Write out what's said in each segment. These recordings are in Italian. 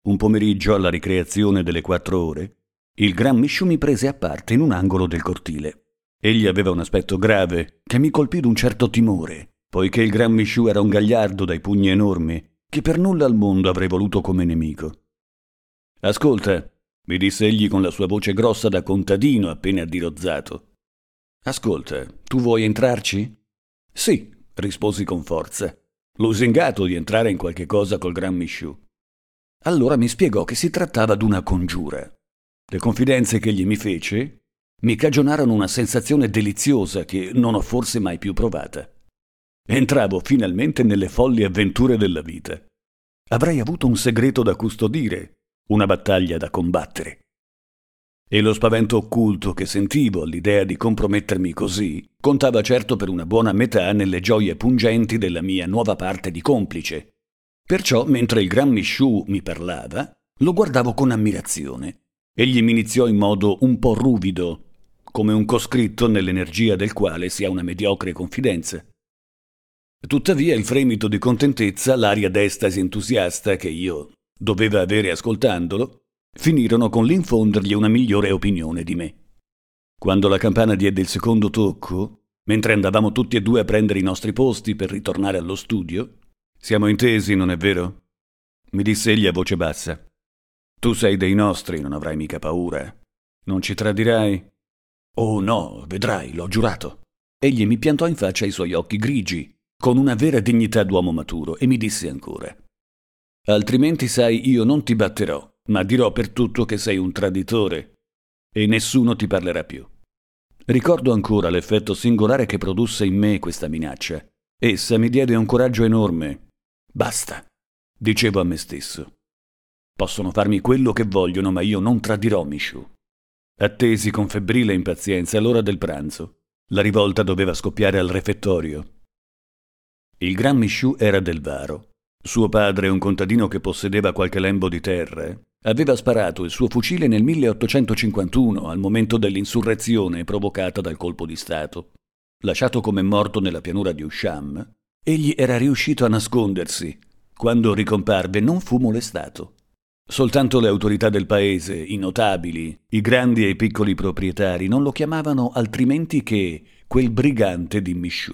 Un pomeriggio alla ricreazione delle 4 ore, il gran Misciu mi prese a parte in un angolo del cortile. Egli aveva un aspetto grave che mi colpì d'un certo timore, poiché il gran Misciu era un gagliardo dai pugni enormi che per nulla al mondo avrei voluto come nemico. «Ascolta», mi disse egli con la sua voce grossa da contadino appena dirozzato. «Ascolta, tu vuoi entrarci?» «Sì», risposi con forza, lusingato di entrare in qualche cosa col gran Misciu. Allora mi spiegò che si trattava d'una congiura. Le confidenze che egli mi fece mi cagionarono una sensazione deliziosa che non ho forse mai più provata. Entravo finalmente nelle folli avventure della vita. Avrei avuto un segreto da custodire, una battaglia da combattere. E lo spavento occulto che sentivo all'idea di compromettermi così contava certo per una buona metà nelle gioie pungenti della mia nuova parte di complice. Perciò, mentre il gran Misciu mi parlava, lo guardavo con ammirazione. Egli mi iniziò in modo un po' ruvido, come un coscritto nell'energia del quale si ha una mediocre confidenza. Tuttavia il fremito di contentezza, l'aria d'estasi entusiasta che io doveva avere ascoltandolo, finirono con l'infondergli una migliore opinione di me. Quando la campana diede il secondo tocco, mentre andavamo tutti e due a prendere i nostri posti per ritornare allo studio, «Siamo intesi, non è vero?» mi disse egli a voce bassa. «Tu sei dei nostri, non avrai mica paura. Non ci tradirai?» «Oh no, vedrai, l'ho giurato». Egli mi piantò in faccia i suoi occhi grigi, con una vera dignità d'uomo maturo, e mi disse ancora: «Altrimenti, sai, io non ti batterò, ma dirò per tutto che sei un traditore, e nessuno ti parlerà più». Ricordo ancora l'effetto singolare che produsse in me questa minaccia. Essa mi diede un coraggio enorme. «Basta», dicevo a me stesso. «Possono farmi quello che vogliono, ma io non tradirò Misciu». Attesi con febbrile impazienza l'ora del pranzo. La rivolta doveva scoppiare al refettorio. Il gran Misciu era del Varo. Suo padre, un contadino che possedeva qualche lembo di terra, aveva sparato il suo fucile nel 1851, al momento dell'insurrezione provocata dal colpo di Stato. Lasciato come morto nella pianura di Usham, egli era riuscito a nascondersi. Quando ricomparve non fu molestato. Soltanto le autorità del paese, i notabili, i grandi e i piccoli proprietari non lo chiamavano altrimenti che quel brigante di Misciu.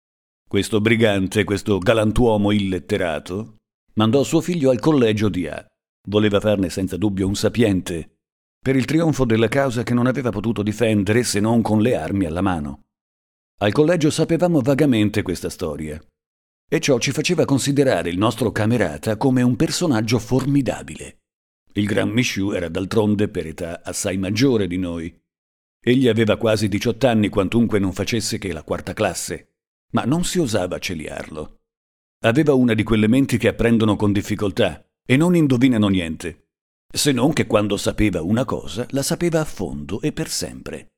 Questo brigante, questo galantuomo illetterato, mandò suo figlio al collegio di A. Voleva farne senza dubbio un sapiente, per il trionfo della causa che non aveva potuto difendere se non con le armi alla mano. Al collegio sapevamo vagamente questa storia, e ciò ci faceva considerare il nostro camerata come un personaggio formidabile. Il gran Misciu era d'altronde per età assai maggiore di noi. Egli aveva quasi 18 anni, quantunque non facesse che la 4ª classe, ma non si osava celiarlo. Aveva una di quelle menti che apprendono con difficoltà e non indovinano niente, se non che quando sapeva una cosa la sapeva a fondo e per sempre.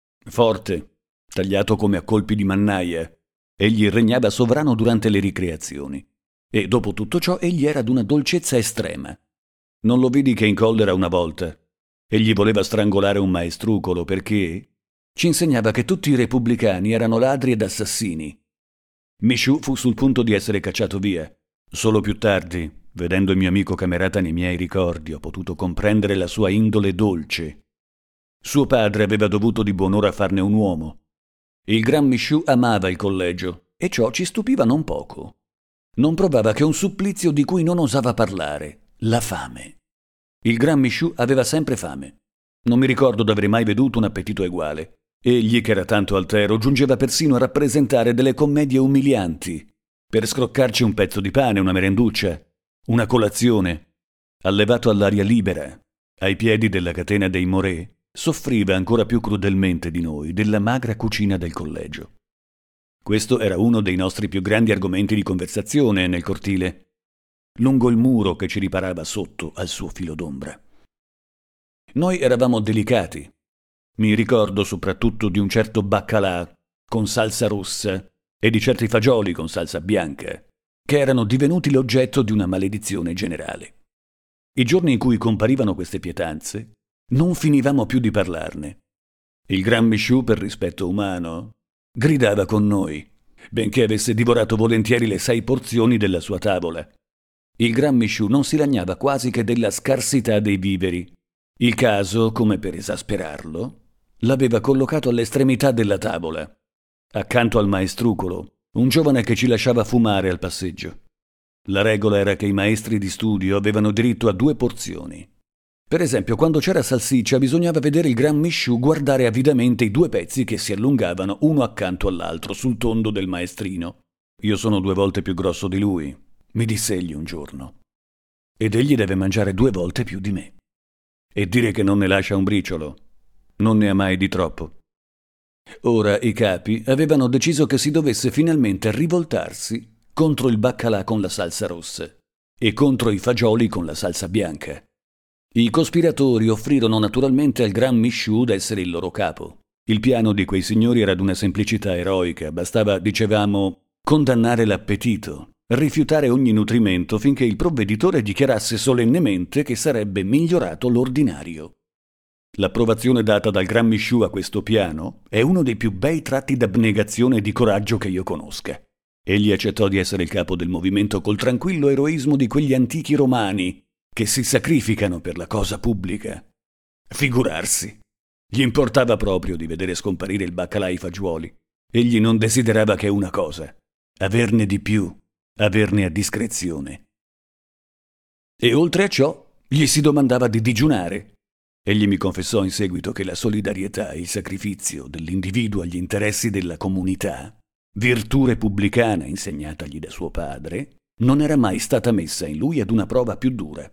Forte, tagliato come a colpi di mannaia, egli regnava sovrano durante le ricreazioni, e dopo tutto ciò egli era d'una dolcezza estrema. Non lo vidi che in collera una volta. Egli voleva strangolare un maestrucolo perché ci insegnava che tutti i repubblicani erano ladri ed assassini. Misciu fu sul punto di essere cacciato via. Solo più tardi, vedendo il mio amico camerata nei miei ricordi, ho potuto comprendere la sua indole dolce. Suo padre aveva dovuto di buon'ora farne un uomo. Il gran Misciu amava il collegio, e ciò ci stupiva non poco. Non provava che un supplizio di cui non osava parlare: la fame. Il gran Misciu aveva sempre fame. Non mi ricordo d'aver mai veduto un appetito eguale. Egli, che era tanto altero, giungeva persino a rappresentare delle commedie umilianti per scroccarci un pezzo di pane, una merenduccia, una colazione. Allevato all'aria libera, ai piedi della catena dei Morè, soffriva ancora più crudelmente di noi della magra cucina del collegio. Questo era uno dei nostri più grandi argomenti di conversazione nel cortile, lungo il muro che ci riparava sotto al suo filo d'ombra. Noi eravamo delicati. Mi ricordo soprattutto di un certo baccalà con salsa rossa e di certi fagioli con salsa bianca, che erano divenuti l'oggetto di una maledizione generale. I giorni in cui comparivano queste pietanze, non finivamo più di parlarne. Il gran Misciu, per rispetto umano, gridava con noi, benché avesse divorato volentieri le 6 porzioni della sua tavola. Il Gran Michou non si lagnava quasi che della scarsità dei viveri. Il caso, come per esasperarlo, l'aveva collocato all'estremità della tavola, accanto al maestrucolo, un giovane che ci lasciava fumare al passeggio. La regola era che i maestri di studio avevano diritto a 2 porzioni. Per esempio, quando c'era salsiccia bisognava vedere il Gran Michou guardare avidamente i 2 pezzi che si allungavano uno accanto all'altro sul tondo del maestrino. «Io sono 2 volte più grosso di lui», mi disse egli un giorno. «Ed egli deve mangiare 2 volte più di me. E dire che non ne lascia un briciolo. Non ne ha mai di troppo». Ora i capi avevano deciso che si dovesse finalmente rivoltarsi contro il baccalà con la salsa rossa e contro i fagioli con la salsa bianca. I cospiratori offrirono naturalmente al Gran Michou d'essere il loro capo. Il piano di quei signori era d'una semplicità eroica, bastava, dicevamo, condannare l'appetito, rifiutare ogni nutrimento finché il provveditore dichiarasse solennemente che sarebbe migliorato l'ordinario. L'approvazione data dal Gran Michou a questo piano è uno dei più bei tratti d'abnegazione e di coraggio che io conosca. Egli accettò di essere il capo del movimento col tranquillo eroismo di quegli antichi romani che si sacrificano per la cosa pubblica. Figurarsi! Gli importava proprio di vedere scomparire il baccalà e i fagioli. Egli non desiderava che una cosa: averne di più, averne a discrezione. E oltre a ciò, gli si domandava di digiunare. Egli mi confessò in seguito che la solidarietà e il sacrificio dell'individuo agli interessi della comunità, virtù repubblicana insegnatagli da suo padre, non era mai stata messa in lui ad una prova più dura.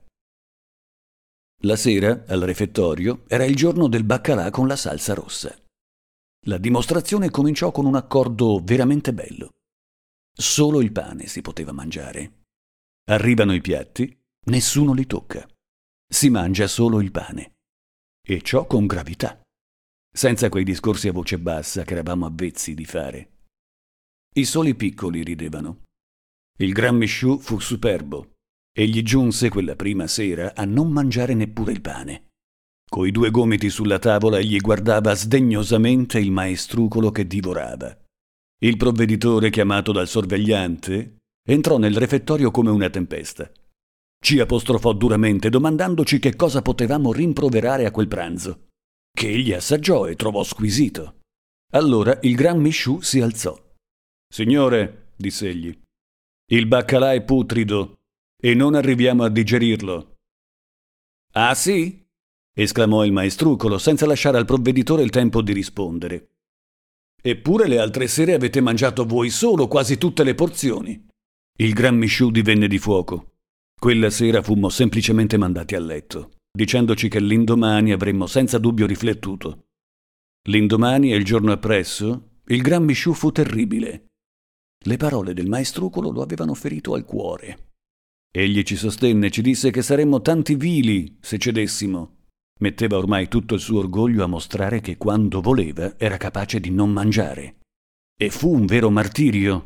La sera, al refettorio, era il giorno del baccalà con la salsa rossa. La dimostrazione cominciò con un accordo veramente bello. Solo il pane si poteva mangiare. Arrivano i piatti, nessuno li tocca. Si mangia solo il pane. E ciò con gravità, senza quei discorsi a voce bassa che eravamo avvezzi di fare. I soli piccoli ridevano. Il Gran Michou fu superbo e gli giunse quella prima sera a non mangiare neppure il pane. Coi 2 gomiti sulla tavola egli guardava sdegnosamente il maestrucolo che divorava. Il provveditore, chiamato dal sorvegliante, entrò nel refettorio come una tempesta. Ci apostrofò duramente domandandoci che cosa potevamo rimproverare a quel pranzo, che egli assaggiò e trovò squisito. Allora il Gran Michou si alzò. «Signore», diss'egli, «il baccalà è putrido e non arriviamo a digerirlo». «Ah sì?» esclamò il maestrucolo senza lasciare al provveditore il tempo di rispondere. «Eppure le altre sere avete mangiato voi solo quasi tutte le porzioni». Il Gran Michou divenne di fuoco. Quella sera fummo semplicemente mandati a letto, dicendoci che l'indomani avremmo senza dubbio riflettuto. L'indomani e il giorno appresso, il Gran Michou fu terribile. Le parole del maestrucolo lo avevano ferito al cuore. Egli ci sostenne, ci disse che saremmo tanti vili se cedessimo. Metteva ormai tutto il suo orgoglio a mostrare che quando voleva era capace di non mangiare. E fu un vero martirio.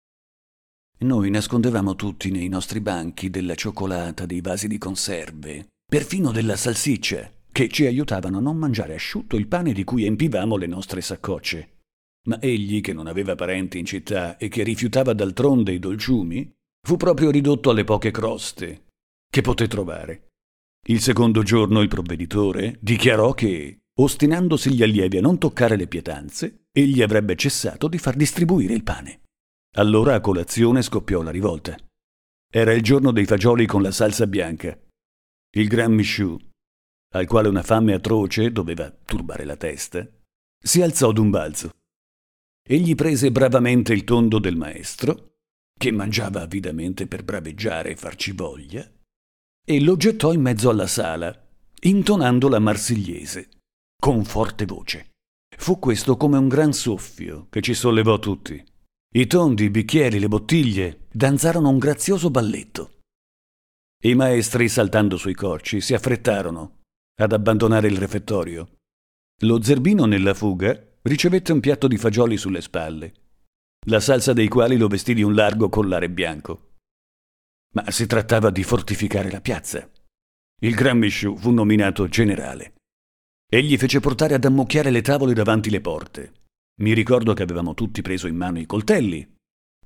Noi nascondevamo tutti nei nostri banchi della cioccolata, dei vasi di conserve, perfino della salsiccia, che ci aiutavano a non mangiare asciutto il pane di cui empivamo le nostre saccocce. Ma egli, che non aveva parenti in città e che rifiutava d'altronde i dolciumi, fu proprio ridotto alle poche croste che poté trovare. Il secondo giorno il provveditore dichiarò che, ostinandosi gli allievi a non toccare le pietanze, egli avrebbe cessato di far distribuire il pane. Allora a colazione scoppiò la rivolta. Era il giorno dei fagioli con la salsa bianca. Il Gran Michou, al quale una fame atroce doveva turbare la testa, si alzò d'un balzo. Egli prese bravamente il tondo del maestro, che mangiava avidamente per braveggiare e farci voglia, e lo gettò in mezzo alla sala, intonando la marsigliese, con forte voce. Fu questo come un gran soffio che ci sollevò tutti. I tondi, i bicchieri, le bottiglie danzarono un grazioso balletto. I maestri, saltando sui cocci, si affrettarono ad abbandonare il refettorio. Lo zerbino, nella fuga, ricevette un piatto di fagioli sulle spalle, la salsa dei quali lo vestì di un largo collare bianco. Ma si trattava di fortificare la piazza. Il Gran Michou fu nominato generale. Egli fece portare ad ammucchiare le tavole davanti le porte. Mi ricordo che avevamo tutti preso in mano i coltelli,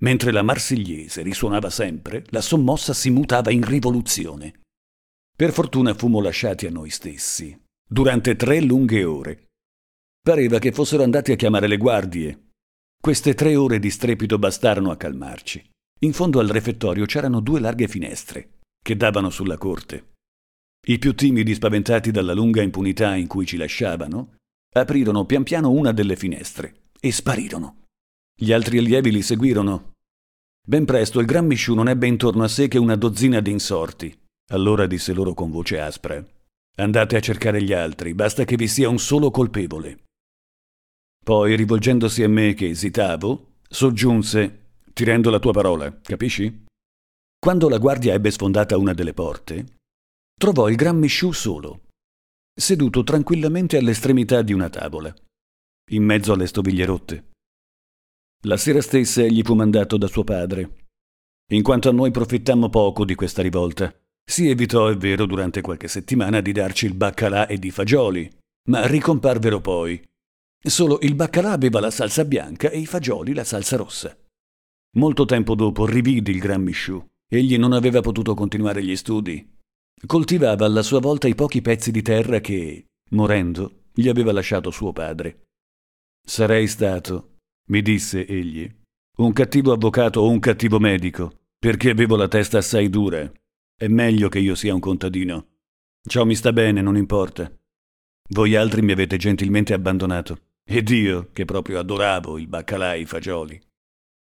Mentre la Marsigliese risuonava sempre, la sommossa si mutava in rivoluzione. Per fortuna fummo lasciati a noi stessi, durante 3 lunghe ore. Pareva che fossero andati a chiamare le guardie. Queste 3 ore di strepito bastarono a calmarci. In fondo al refettorio c'erano 2 larghe finestre, che davano sulla corte. I più timidi, spaventati dalla lunga impunità in cui ci lasciavano, aprirono pian piano una delle finestre e sparirono. Gli altri allievi li seguirono. Ben presto il Gran Misciu non ebbe intorno a sé che una dozzina di insorti. Allora disse loro con voce aspra: «Andate a cercare gli altri, basta che vi sia un solo colpevole». Poi, rivolgendosi a me che esitavo, soggiunse: «Ti rendo la tua parola, capisci?» Quando la guardia ebbe sfondata una delle porte, trovò il Gran Misciu solo, seduto tranquillamente all'estremità di una tavola, in mezzo alle stoviglie rotte. La sera stessa egli fu mandato da suo padre. In quanto a noi profittammo poco di questa rivolta. Si evitò, è vero, durante qualche settimana di darci il baccalà e i fagioli, ma ricomparvero poi. Solo il baccalà aveva la salsa bianca e i fagioli la salsa rossa. Molto tempo dopo rividi il Gran Misciu. Egli non aveva potuto continuare gli studi. Coltivava alla sua volta i pochi pezzi di terra che, morendo, gli aveva lasciato suo padre. «Sarei stato», mi disse egli, «un cattivo avvocato o un cattivo medico, perché avevo la testa assai dura. È meglio che io sia un contadino. Ciò mi sta bene, non importa. Voi altri mi avete gentilmente abbandonato, ed io, che proprio adoravo il baccalà e i fagioli,